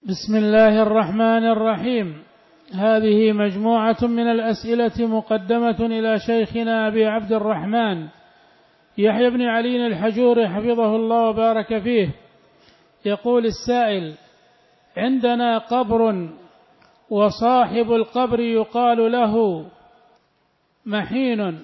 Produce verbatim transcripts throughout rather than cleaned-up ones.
بسم الله الرحمن الرحيم. هذه مجموعة من الأسئلة مقدمة إلى شيخنا أبي عبد الرحمن يحيى بن علي الحجوري حفظه الله وبارك فيه. يقول السائل: عندنا قبر وصاحب القبر يقال له محين،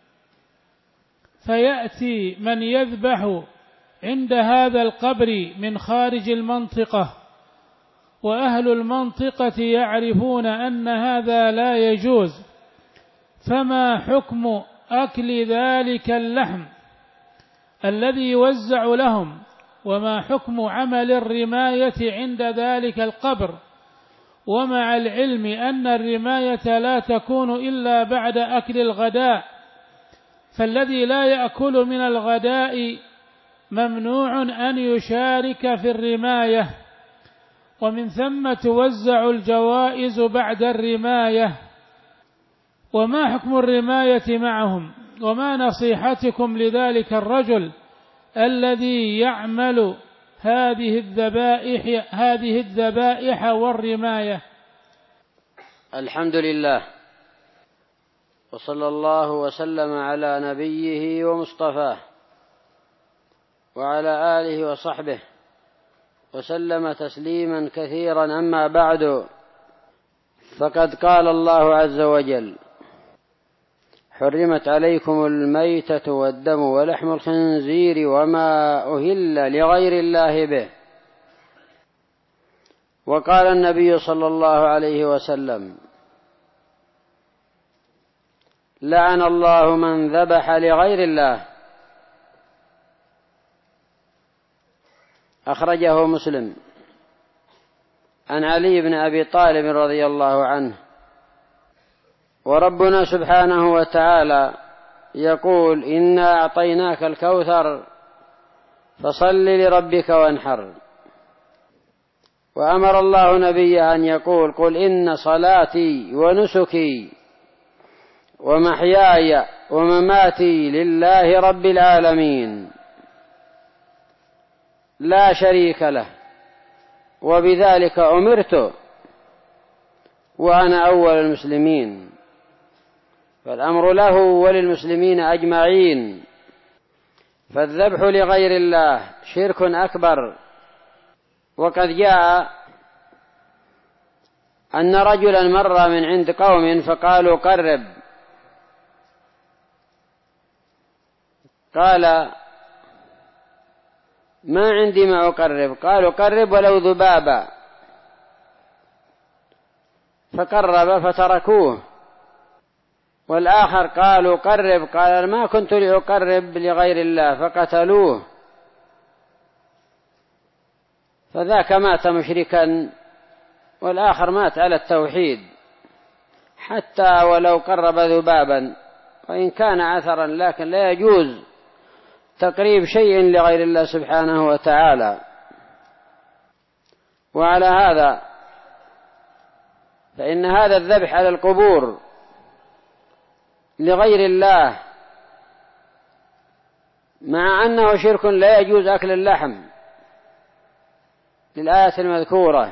فيأتي من يذبح عند هذا القبر من خارج المنطقة، وأهل المنطقة يعرفون أن هذا لا يجوز، فما حكم أكل ذلك اللحم الذي يوزع لهم؟ وما حكم عمل الرماية عند ذلك القبر، ومع العلم أن الرماية لا تكون إلا بعد أكل الغداء، فالذي لا يأكل من الغداء ممنوع أن يشارك في الرماية، ومن ثم توزع الجوائز بعد الرماية. وما حكم الرماية معهم؟ وما نصيحتكم لذلك الرجل الذي يعمل هذه الذبائح هذه الذبائح والرماية؟ الحمد لله، وصلى الله وسلم على نبيه ومصطفاه وعلى آله وصحبه وسلم تسليما كثيرا. أما بعد، فقد قال الله عز وجل: حرمت عليكم الميتة والدم ولحم الخنزير وما أهل لغير الله به. وقال النبي صلى الله عليه وسلم: لعن الله من ذبح لغير الله. أخرجه مسلم عن علي بن أبي طالب رضي الله عنه. وربنا سبحانه وتعالى يقول: إنا أعطيناك الكوثر فصل لربك وانحر. وأمر الله نبيه أن يقول: قل إن صلاتي ونسكي ومحياي ومماتي لله رب العالمين لا شريك له، وبذلك أمرت وأنا أول المسلمين. فالأمر له وللمسلمين أجمعين. فالذبح لغير الله شرك أكبر. وقد جاء أن رجلا مر من عند قوم فقالوا: قرب. قال: ما عندي ما أقرب. قالوا: قرب ولو ذبابا. فقرب فتركوه. والآخر قالوا: قرب. قال: ما كنت لأقرب لغير الله. فقتلوه. فذاك مات مشركا والآخر مات على التوحيد، حتى ولو قرب ذبابا وإن كان عثرا، لكن لا يجوز تقريب شيء لغير الله سبحانه وتعالى. وعلى هذا فإن هذا الذبح على القبور لغير الله، مع أنه شرك لا يجوز أكل اللحم للآية المذكورة: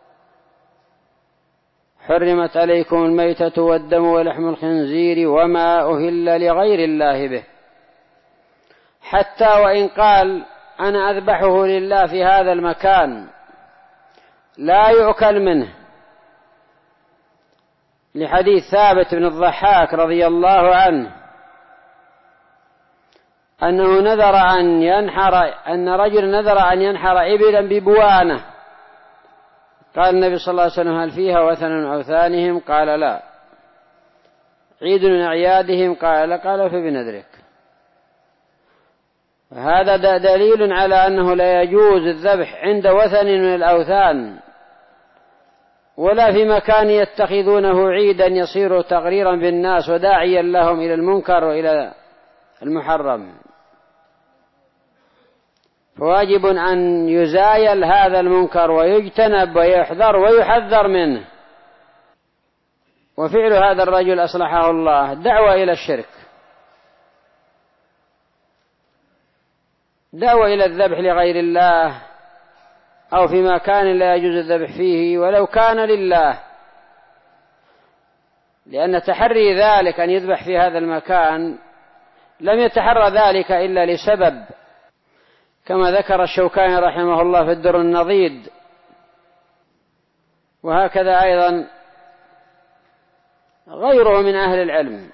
حرمت عليكم الميتة والدم ولحم الخنزير وما أهل لغير الله به. حتى وإن قال: أنا أذبحه لله في هذا المكان، لا يؤكل منه، لحديث ثابت بن الضحاك رضي الله عنه أنه نذر أن ينحر أن رجل نذر أن ينحر إبلا ببوانة. قال النبي صلى الله عليه وسلم: هل فيها وثن من أوثانهم؟ قال: لا. عيد من أعيادهم؟ قال: لا. قال: فبنذرك. هذا دليل على أنه لا يجوز الذبح عند وثن من الأوثان، ولا في مكان يتخذونه عيدا يصير تغريرا بالناس وداعيا لهم إلى المنكر وإلى المحرم. فواجب أن يزايل هذا المنكر ويجتنب ويحذر ويحذر منه. وفعل هذا الرجل أصلحه الله دعوة إلى الشرك، دعوة إلى الذبح لغير الله أو في مكان لا يجوز الذبح فيه ولو كان لله، لأن تحري ذلك أن يذبح في هذا المكان لم يتحرى ذلك إلا لسبب، كما ذكر الشوكاني رحمه الله في الدر النضيد. وهكذا أيضا غيره من أهل العلم.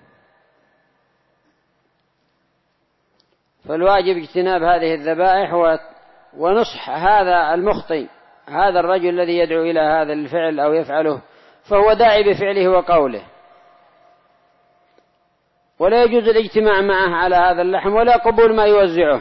فالواجب اجتناب هذه الذبائح ونصح هذا المخطئ، هذا الرجل الذي يدعو إلى هذا الفعل أو يفعله فهو داعي بفعله وقوله، ولا يجوز الاجتماع معه على هذا اللحم ولا قبول ما يوزعه،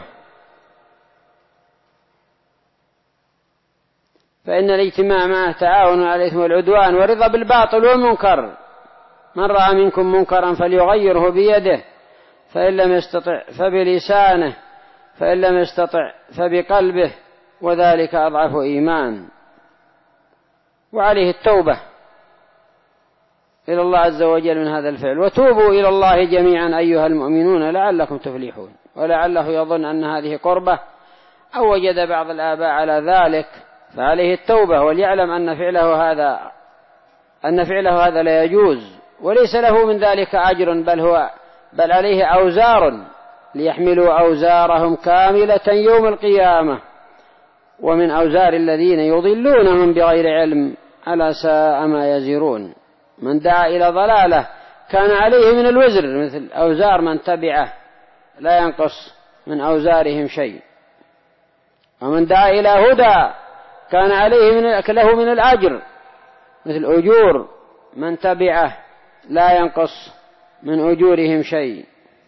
فإن الاجتماع معه تعاون على الإثم والعدوان ورضا بالباطل والمنكر. من رأى منكم منكرا فليغيره بيده، فإن لم يستطع فبلسانه، فإن لم يستطع فبقلبه، وذلك أضعف إيمان. وعليه التوبة إلى الله عز وجل من هذا الفعل. وتوبوا إلى الله جميعا أيها المؤمنون لعلكم تفلحون. ولعله يظن أن هذه قربة أو وجد بعض الآباء على ذلك، فعليه التوبة وليعلم أن فعله هذا أن فعله هذا لا يجوز، وليس له من ذلك أجر، بل هو بل عليه أوزار ليحملوا أوزارهم كاملة يوم القيامة، ومن أوزار الذين يضلونهم بغير علم ألا ساء ما يزرون. من دعا إلى ضلالة كان عليه من الوزر مثل أوزار من تبعه لا ينقص من أوزارهم شيء، ومن دعا إلى هدى كان عليه من له من الأجر مثل أجور من تبعه لا ينقص من أجورهم شيء.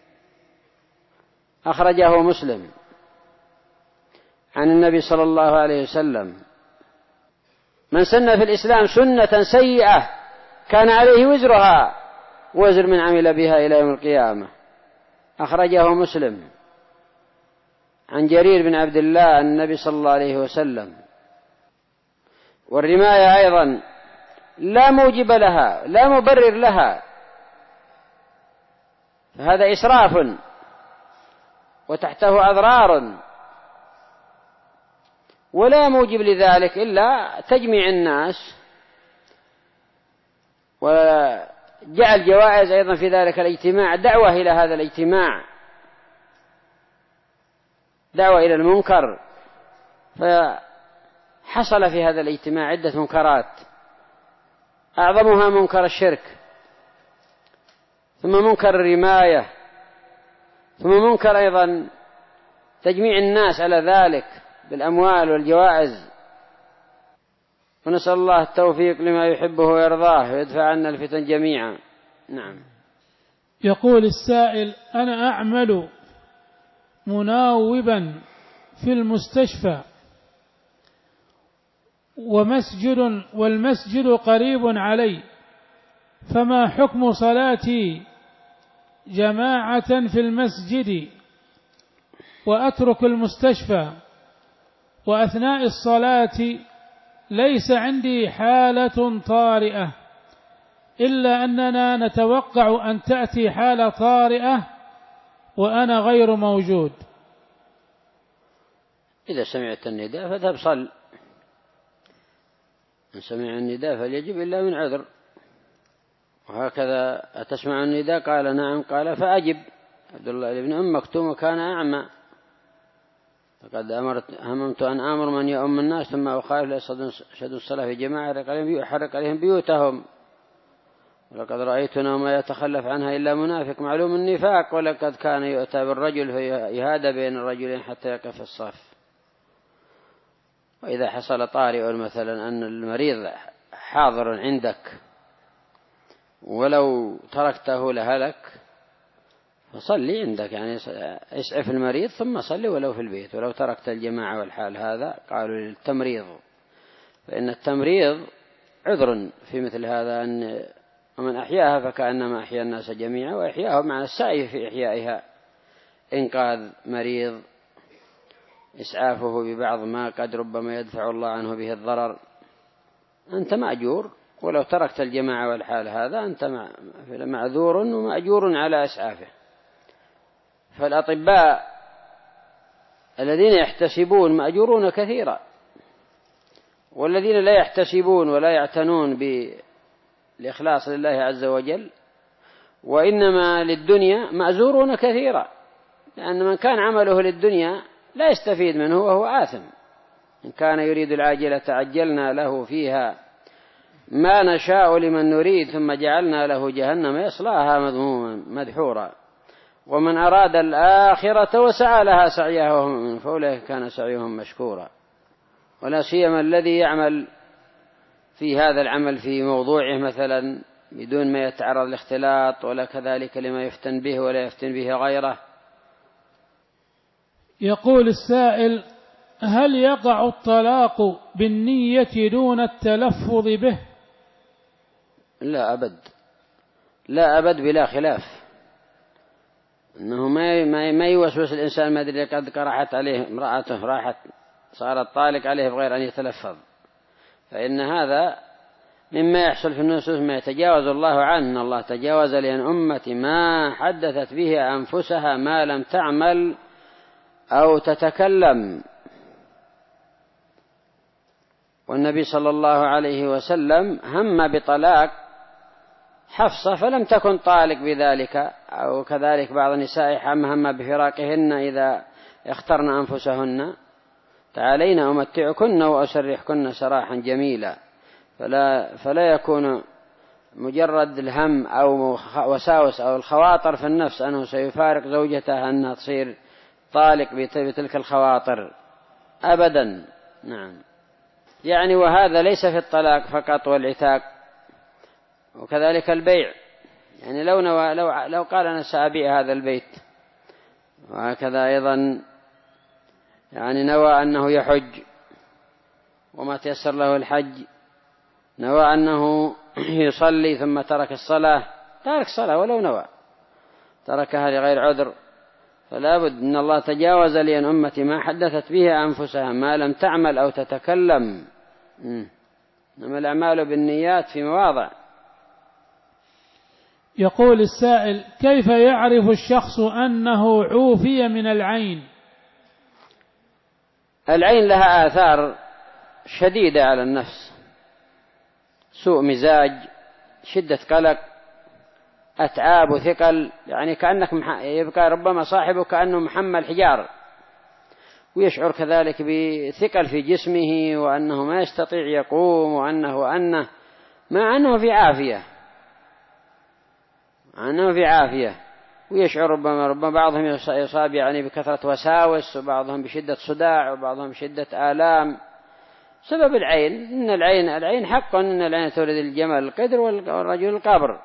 أخرجه مسلم عن النبي صلى الله عليه وسلم: من سن في الإسلام سنة سيئة كان عليه وزرها وزر من عمل بها إلى يوم القيامة. أخرجه مسلم عن جرير بن عبد الله عن النبي صلى الله عليه وسلم. والرماية أيضا لا موجب لها لا مبرر لها، فهذا إسراف وتحته أضرار، ولا موجب لذلك إلا تجميع الناس، وجعل جوائز أيضا في ذلك الاجتماع دعوة إلى هذا الاجتماع، دعوة إلى المنكر. فحصل في هذا الاجتماع عدة منكرات، أعظمها منكر الشرك، ثم منكر الرماية، ثم منكر أيضا تجميع الناس على ذلك بالأموال والجوائز. ونسأل الله التوفيق لما يحبه ويرضاه ويدفع عنا الفتن جميعا. نعم. يقول السائل: أنا أعمل مناوبا في المستشفى ومسجد والمسجد قريب علي، فما حكم صلاتي جماعة في المسجد وأترك المستشفى، وأثناء الصلاة ليس عندي حالة طارئة إلا أننا نتوقع أن تأتي حالة طارئة وأنا غير موجود؟ إذا سمعت النداء فاذهب صل، من سمع النداء فليجب إلا من عذر. وهكذا أتسمع النداء؟ قال نعم، قال فأجب. عبد الله بن أم مكتوم كان أعمى، فقد أمرت هممت أن آمر من يؤم الناس ثم أخالف ليشهدوا الصلاة في جماعة يحرق عليهم بيوتهم، ولقد رأيتنا وما يتخلف عنها إلا منافق معلوم النفاق، ولقد كان يؤتى بالرجل فيهادى بين الرجلين حتى يقف في الصف. وإذا حصل طارئ مثلا أن المريض حاضر عندك ولو تركته لهلك فصلي عندك، يعني اسعف المريض ثم صلي ولو في البيت، ولو تركت الجماعة والحال هذا. قالوا للتمريض، فإن التمريض عذر في مثل هذا، أن ومن أحياها فكأنما أحيا الناس جميعا، وإحياهم معنى السعي في إحيائها، إنقاذ مريض، إسعافه ببعض ما قد ربما يدفع الله عنه به الضرر. أنت مأجور، ولو تركت الجماعة والحال هذا أنت معذور ومأجور على إسعافه. فالأطباء الذين يحتسبون مأجورون كثيرا، والذين لا يحتسبون ولا يعتنون بالإخلاص لله عز وجل وإنما للدنيا مأزورون كثيرا، لأن من كان عمله للدنيا لا يستفيد منه وهو آثم. إن كان يريد العاجلة عجلنا له فيها ما نشاء لمن نريد ثم جعلنا له جهنم يصلاها مذموما مدحورا، ومن أراد الآخرة وسعى لها سعيها وهو مؤمن فأولئك كان سعيهم مشكورا. ولا سيما الذي يعمل في هذا العمل في موضوعه مثلا بدون ما يتعرض لاختلاط ولا كذلك لما يفتن به ولا يفتن به غيره. يقول السائل: هل يقع الطلاق بالنية دون التلفظ به؟ لا أبد، لا أبد بلا خلاف، أنه ما ما يوسوس الإنسان ما أدري قد راحت عليه امرأته راحت صارت طالق عليه بغير أن يتلفظ، فإن هذا مما يحصل في النصوص ما يتجاوز الله عنه. الله تجاوز لأن أمتي ما حدثت به أنفسها ما لم تعمل أو تتكلم. والنبي صلى الله عليه وسلم هم بطلاق حفصة فلم تكن طالق بذلك، أو كذلك بعض النساء هم هم بفراقهن إذا اخترن أنفسهن: تعالين أمتعكن وأسرحكن سراحا جميلا. فلا, فلا يكون مجرد الهم أو وساوس أو الخواطر في النفس أنه سيفارق زوجته أنها تصير طالق بتلك الخواطر أبدا. نعم. يعني وهذا ليس في الطلاق فقط والعتاق، وكذلك البيع. يعني لو, نوى لو, لو قال أنا سأبيع هذا البيت، وهكذا أيضا يعني نوى أنه يحج وما تيسر له الحج، نوى أنه يصلي ثم ترك الصلاة، ترك الصلاة ولو نوى تركها لغير عذر، فلا بد أن الله تجاوز لأن أمتي ما حدثت به أنفسها ما لم تعمل أو تتكلم. إنما الأعمال بالنيات في مواضع. يقول السائل: كيف يعرف الشخص أنه عوفي من العين؟ العين لها آثار شديدة على النفس: سوء مزاج، شدة قلق، أتعاب وثقل، يعني كأنك يبقى ربما صاحبه كأنه محمل حجار، ويشعر كذلك بثقل في جسمه وأنه ما يستطيع يقوم وأنه أنه مع أنه في عافية أنه في عافية ويشعر ربما ربما بعضهم يصاب يعني بكثرة وساوس، وبعضهم بشدة صداع، وبعضهم بشدة آلام سبب العين. إن العين العين حق إن العين تولد الجمل القدر والرجل القبر.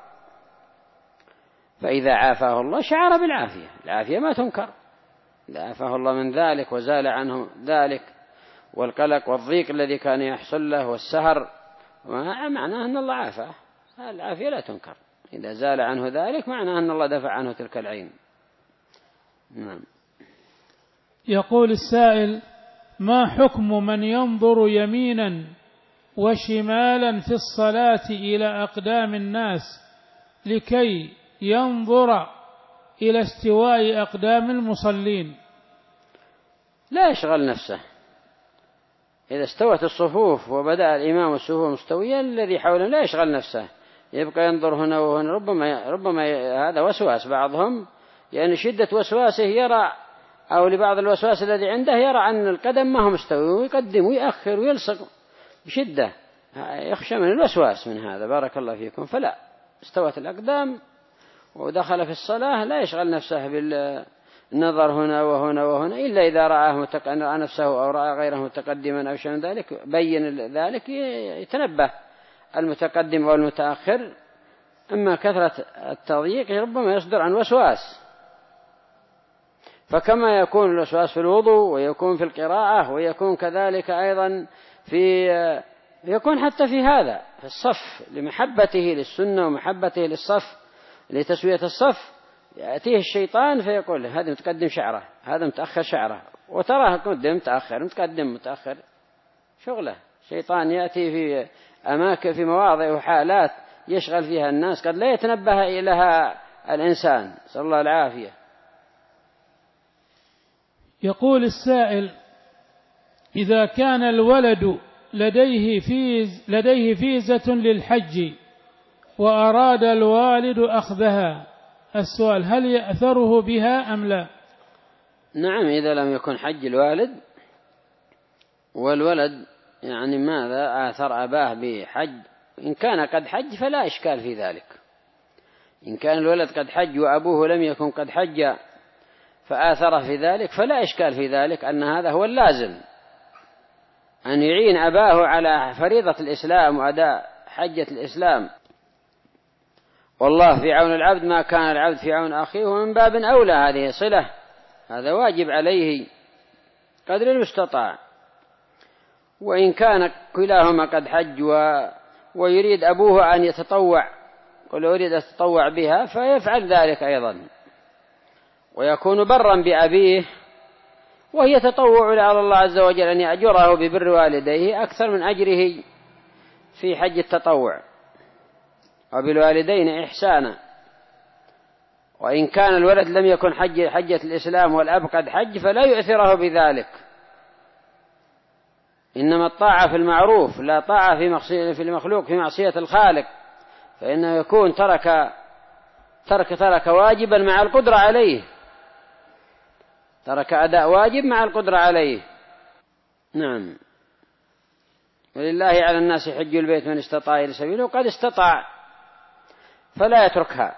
فإذا عافاه الله شعر بالعافية، العافية ما تنكر، إذا عافاه الله من ذلك وزال عنه ذلك والقلق والضيق الذي كان يحصل له والسهر، معناه أن الله عافاه، العافية لا تنكر. إذا زال عنه ذلك معناه أن الله دفع عنه تلك العين. نعم. يقول السائل: ما حكم من ينظر يمينا وشمالا في الصلاة إلى أقدام الناس لكي ينظر إلى استواء أقدام المصلين؟ لا يشغل نفسه. إذا استوت الصفوف وبدأ الإمام الصفوف مستويا الذي حوله لا يشغل نفسه، يبقى ينظر هنا وهنا. ربما ربما هذا وسواس بعضهم، يعني شدة وسواسه يرى، أو لبعض الوسواس الذي عنده يرى أن القدم ما هو مستوي ويقدم ويأخر ويلصق بشدة، يخشى من الوسواس من هذا. بارك الله فيكم. فلا، استوت الأقدام ودخل في الصلاة لا يشغل نفسه بالنظر هنا وهنا وهنا، إلا إذا رآه رأى نفسه أو رأى غيره متقدما أو شيء من ذلك بين ذلك يتنبه المتقدم والمتأخر. أما كثرة التضييق ربما يصدر عن وسواس، فكما يكون الوسواس في الوضوء ويكون في القراءة ويكون كذلك أيضا في يكون حتى في هذا في الصف لمحبته للسنة ومحبته للصف لتسوية الصف، يأتيه الشيطان فيقول هذا متقدم شعره، هذا متأخر شعره، وتراه مقدم متأخر متقدم متأخر، شغله شيطان يأتي في أماكن في مواضع وحالات يشغل فيها الناس قد لا يتنبه إليها الإنسان، صلى الله العافية. يقول السائل: إذا كان الولد لديه فيز لديه فيزة للحج وأراد الوالد أخذها، السؤال هل يأثره بها أم لا؟ نعم، إذا لم يكن حج الوالد والولد يعني ماذا آثر أباه بحج، إن كان قد حج فلا إشكال في ذلك. إن كان الولد قد حج وأبوه لم يكن قد حج فآثره في ذلك فلا إشكال في ذلك، أن هذا هو اللازم، أن يعين أباه على فريضة الإسلام وأداء حجة الإسلام. والله في عون العبد ما كان العبد في عون أخيه، ومن باب أولى هذه صلة، هذا واجب عليه قدر المستطاع. وإن كان كلاهما قد حج و... ويريد أبوه أن يتطوع، قل أريد أن يتطوع بها، فيفعل ذلك أيضا، ويكون برا بأبيه، وهي تطوع على الله عز وجل أن يأجره ببر والديه أكثر من أجره في حج التطوع، وبالوالدين إحسانا. وإن كان الولد لم يكن حج حجة الإسلام والأب قد حج فلا يؤثره بذلك، إنما الطاعة في المعروف لا طاعة في المخلوق في معصية الخالق، فإنه يكون ترك ترك ترك واجبا مع القدرة عليه، ترك أداء واجب مع القدرة عليه. نعم. ولله على الناس حج البيت من استطاع إلى سبيله، وقد استطاع فلا يتركها.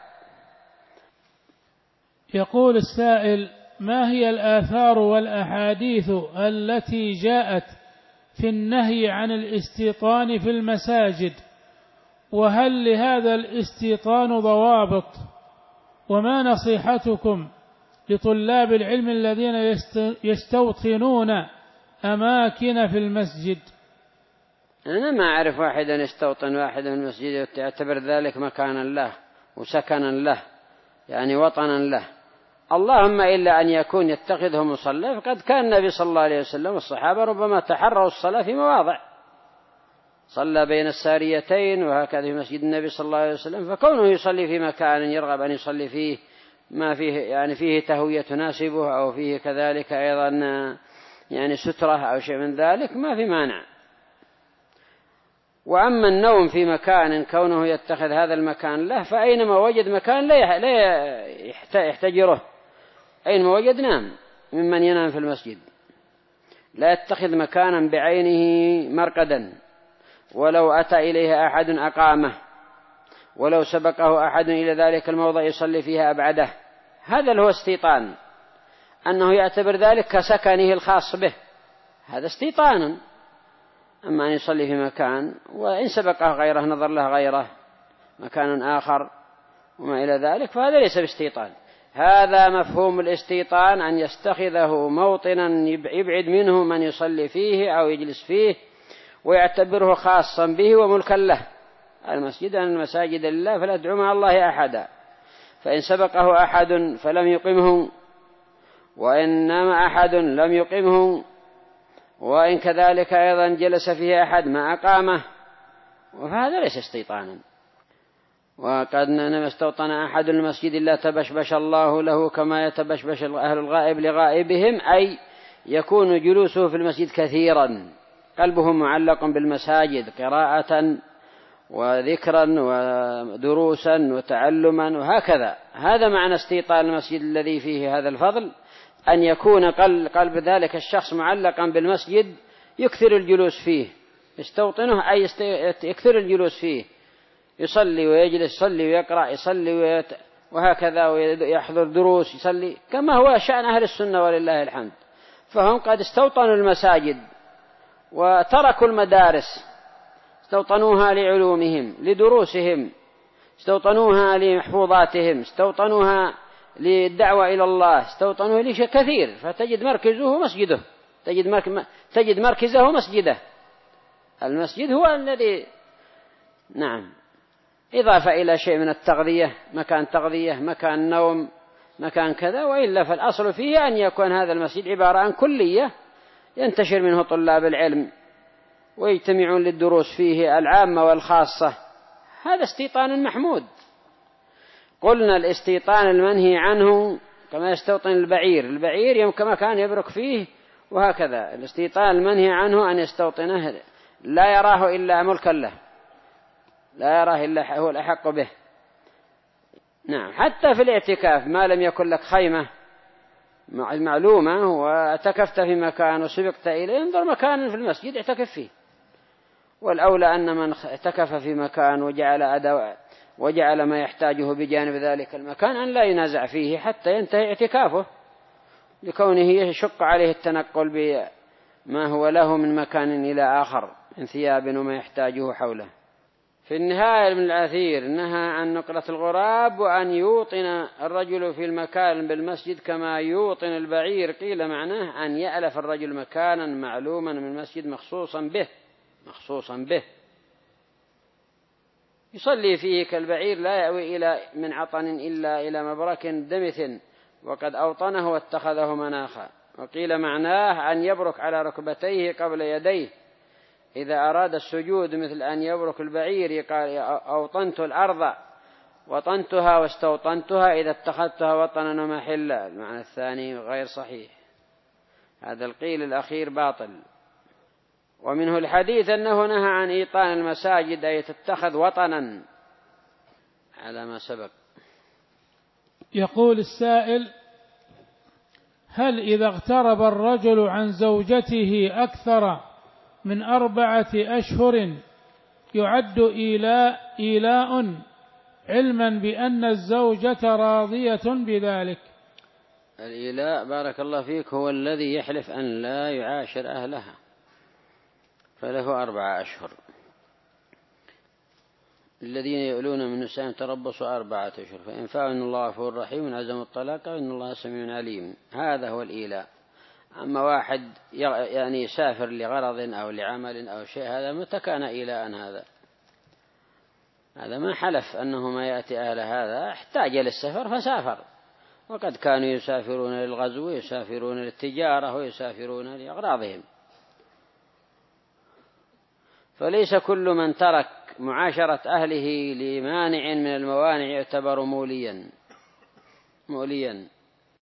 يقول السائل: ما هي الآثار والأحاديث التي جاءت في النهي عن الاستيطان في المساجد؟ وهل لهذا الاستيطان ضوابط؟ وما نصيحتكم لطلاب العلم الذين يستوطنون أماكن في المسجد؟ أنا ما أعرف واحدا يستوطن واحدا في المسجد يعتبر ذلك مكانا له وسكنا له، يعني وطنا له، اللهم إلا أن يكون يتخذه مصلى. فقد كان النبي صلى الله عليه وسلم والصحابة ربما تحروا الصلاة في مواضع، صلى بين الساريتين وهكذا في مسجد النبي صلى الله عليه وسلم، فكونه يصلي في مكان يرغب أن يصلي فيه ما فيه يعني فيه تهوية تناسبه، أو فيه كذلك أيضا يعني سترة أو شيء من ذلك، ما في مانع. وأما النوم في مكان كونه يتخذ هذا المكان له، فأينما وجد مكان لا يحتجره، أينما وجد نام، ممن ينام في المسجد، لا يتخذ مكانا بعينه مرقدا، ولو أتى إليه أحد أقامه، ولو سبقه أحد إلى ذلك الموضع يصلي فيها أبعده. هذا هو استيطان، أنه يعتبر ذلك كسكنه الخاص به، هذا استيطان. أما أن يصلي في مكان وإن سبقه غيره نظر له غيره مكان آخر وما إلى ذلك، فهذا ليس باستيطان. هذا مفهوم الاستيطان، أن يستخذه موطنا يبعد منه من يصلي فيه أو يجلس فيه، ويعتبره خاصا به وملكا له. المسجد أن المساجد لله فلا تدعوا مع الله أحدا، فإن سبقه أحد فلم يقمه، وإن نام أحد لم يقمه، وإن كذلك أيضا جلس فيه أحد ما أقامه، وهذا ليس استيطانا. وقد نما استوطن أحد المسجد لا تبشبش الله له كما يتبشبش أهل الغائب لغائبهم، أي يكون جلوسه في المسجد كثيرا، قلبه معلق بالمساجد قراءة وذكرا ودروسا وتعلما وهكذا. هذا معنى استيطان المسجد الذي فيه هذا الفضل، أن يكون قلب ذلك الشخص معلقا بالمسجد، يكثر الجلوس فيه. يستوطنه أي يكثر الجلوس فيه، يصلي ويجلس، يصلي ويقرأ، يصلي ويت... وهكذا، ويحضر دروس، يصلي كما هو شأن أهل السنة ولله الحمد. فهم قد استوطنوا المساجد وتركوا المدارس، استوطنوها لعلومهم لدروسهم، استوطنوها لمحفوظاتهم، استوطنوها للدعوة إلى الله، استوطنوه لشيء كثير. فتجد مركزه مسجده، تجد, مرك... تجد مركزه مسجده. المسجد هو الذي نعم، إضافة إلى شيء من التغذية، مكان تغذية، مكان نوم، مكان كذا، وإلا فالأصل فيه أن يكون هذا المسجد عبارة عن كلية ينتشر منه طلاب العلم ويجتمعون للدروس فيه العامة والخاصة. هذا استيطان محمود. قلنا الاستيطان المنهي عنه كما يستوطن البعير، البعير يوم كما كان يبرك فيه، وهكذا الاستيطان المنهي عنه أن يستوطنه لا يراه إلا ملكا له، لا يراه إلا هو الأحق به. نعم، حتى في الاعتكاف ما لم يكن لك خيمة معلومة واعتكفت في مكان وسبقت إليه، انظر مكان في المسجد اعتكف فيه. والأولى أن من اعتكف في مكان وجعل أدوات وجعل ما يحتاجه بجانب ذلك المكان أن لا ينازع فيه حتى ينتهي اعتكافه، لكونه يشق عليه التنقل بما هو له من مكان إلى آخر من ثياب وما يحتاجه حوله. في النهاية من الأثير نهى عن نقلة الغراب وأن يوطن الرجل في المكان بالمسجد كما يوطن البعير. قيل معناه أن يألف الرجل مكانا معلوما من المسجد مخصوصا به مخصوصا به يصلي فيه كالبعير لا يأوي إلى من عطن إلا إلى مبرك دمث وقد أوطنه واتخذه مناخا. وقيل معناه أن يبرك على ركبتيه قبل يديه إذا أراد السجود، مثل أن يبرك البعير يقال أوطنت الأرض وطنتها واستوطنتها إذا اتخذتها وطنا ومحلا. المعنى الثاني غير صحيح، هذا القيل الأخير باطل. ومنه الحديث أنه نهى عن إيطان المساجد أي تتخذ وطنا على ما سبق. يقول السائل: هل إذا اغترب الرجل عن زوجته أكثر من أربعة أشهر يعد إيلاء إيلاء علما بأن الزوجة راضية بذلك؟ الإيلاء بارك الله فيك هو الذي يحلف أن لا يعاشر أهلها، فله أربعة أشهر. الذين يؤلون من نسائهم تربصوا أربعة أشهر فإن فاءوا إن الله غفور رحيم عزم الطلاق وإن الله سميع عليم. هذا هو الإيلاء. أما واحد يعني يسافر لغرض أو لعمل أو شيء، هذا متى كان إيلاء؟ هذا هذا ما حلف أنه ما يأتي أهل، هذا احتاج للسفر فسافر. وقد كانوا يسافرون للغزو ويسافرون للتجارة ويسافرون لأغراضهم. فليس كل من ترك معاشرة أهله لمانع من الموانع يعتبر موليا موليا